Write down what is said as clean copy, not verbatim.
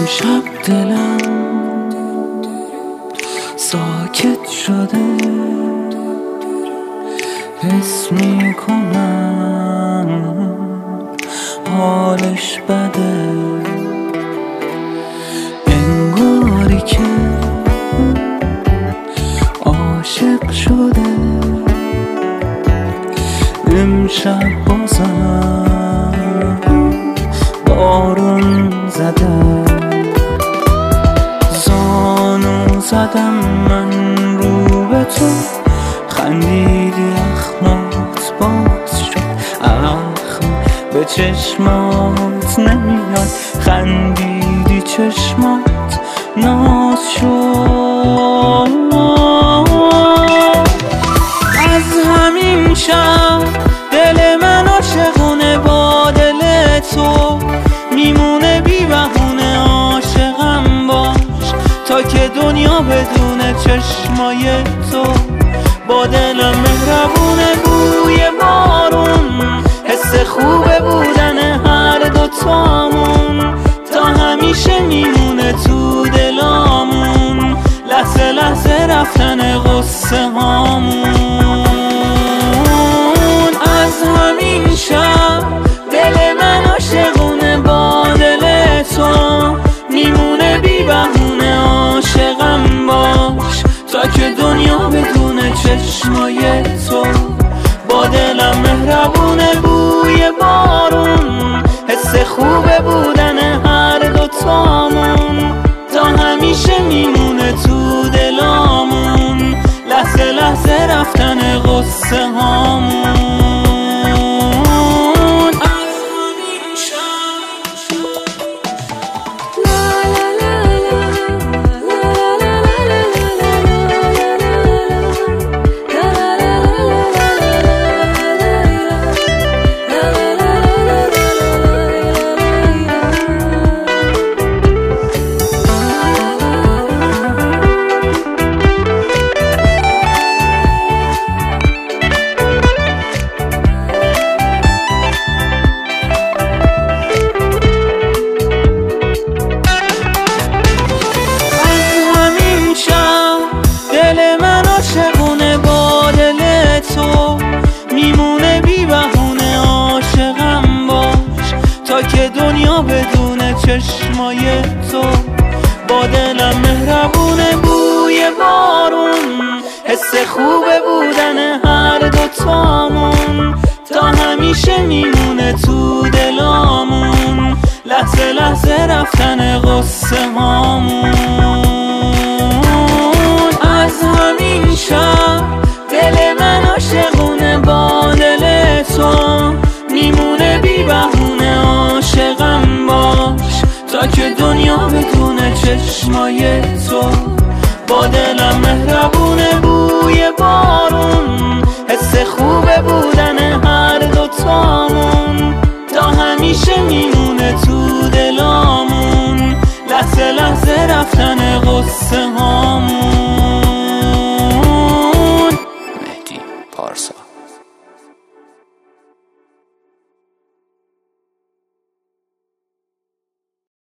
امشب دلم ساکت شده، حس میکنم حالش بده، انگاری که عاشق شده. امشب بازم بارون زده، زانو زدم من رو به تو، خندیدی اخمات باز شد، اخم به چشمات نمیاد، خندیدی چشمات ناز شد. از همین شب دل من عاشقونه با دل تو، میمونه بی بهونه عاشقم باش تا که دنیا بدونه چشمای تو. با دلم مهربونه بوی بارون، حس خوبه بودن هر دوتامون، تا همیشه میمونه تو دلامون، لحظه لحظه رفتن غصه هامون. از همین شب دل من عاشقونه با دل تو، میمونه بی بهونه عاشقم باش تا که دنیا بدونه چشمای تو. با دلم مهربونه بوی بارون، حس خوبه بودن هر دوتامون، تا همیشه میمونه تو دلامون، لحظه لحظه رفتن غصه هامون. عاشقونه با دل تو، میمونه بی بهونه عاشقم باش تا که دنیا بدونه چشمای تو. با دلم مهربونه بوی بارون، حس خوبه بودن هر دوتامون، تا همیشه میمونه تو دلامون، لحظه لحظه رفتن غصه هامون.